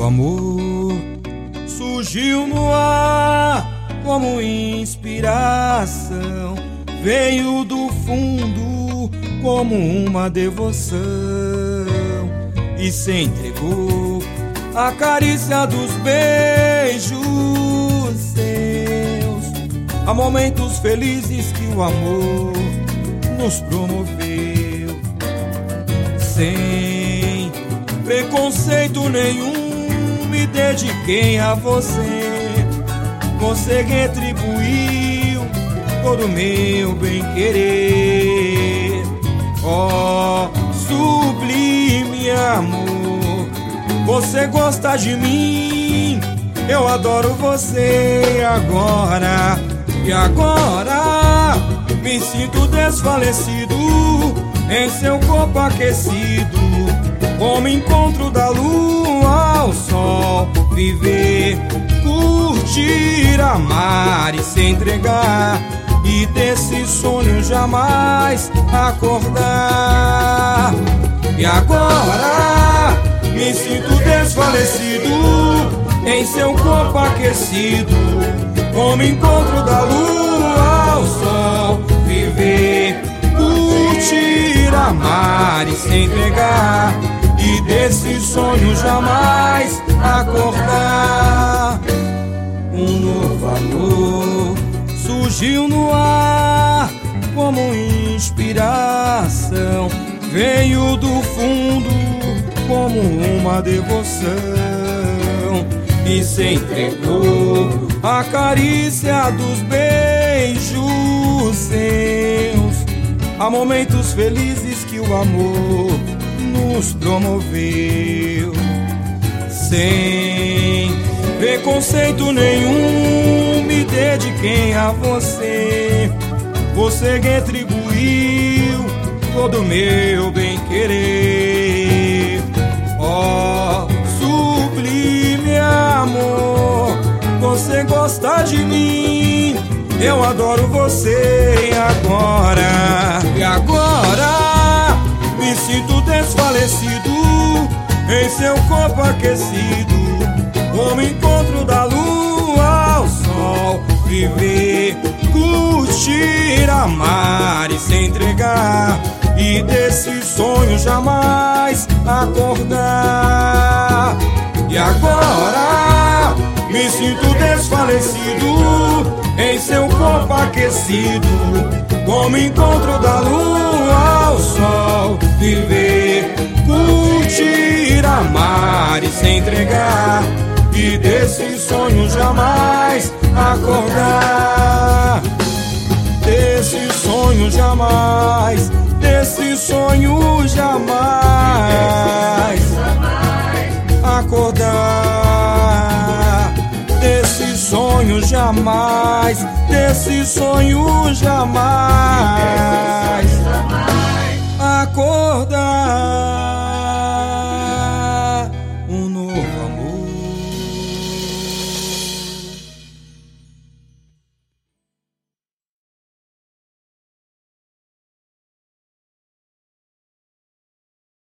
novo amor surgiu no ar como inspiração, veio do fundo como uma devoção e se entregou à carícia dos beijos seus, a momentos felizes que o amor nos promoveu. Sem preconceito nenhum me dediquei a você. Você retribuiu todo o meu bem-querer. Oh, sublime amor, você gosta de mim, eu adoro você agora. E agora me sinto desfalecido em seu corpo aquecido, como encontro da lua ao sol. Viver, curtir, amar e se entregar, e desse sonho jamais acordar. E agora me sinto desfalecido em seu corpo aquecido, como encontro da lua ao sol. Viver, curtir, amar e se entregar, e desse sonho jamais acordar. Um novo amor surgiu no ar como inspiração, veio do fundo como uma devoção e se entregou à carícia dos beijos seus, há momentos felizes que o amor nos promoveu. Sem preconceito nenhum me dediquei a você. Você retribuiu todo o meu bem-querer. Oh, sublime amor, você gosta de mim, eu adoro você agora. E agora me sinto desfalecido em seu corpo aquecido, como encontro da lua ao sol. Viver, curtir, amar e se entregar, e desse sonho jamais acordar. E agora me sinto desfalecido em seu corpo aquecido, como encontro da lua ao sol. Viver, curtir, amar e se entregar, e desse sonho jamais acordar. Desse sonho jamais, desse sonho jamais acordar. Desse sonho jamais, desse sonho jamais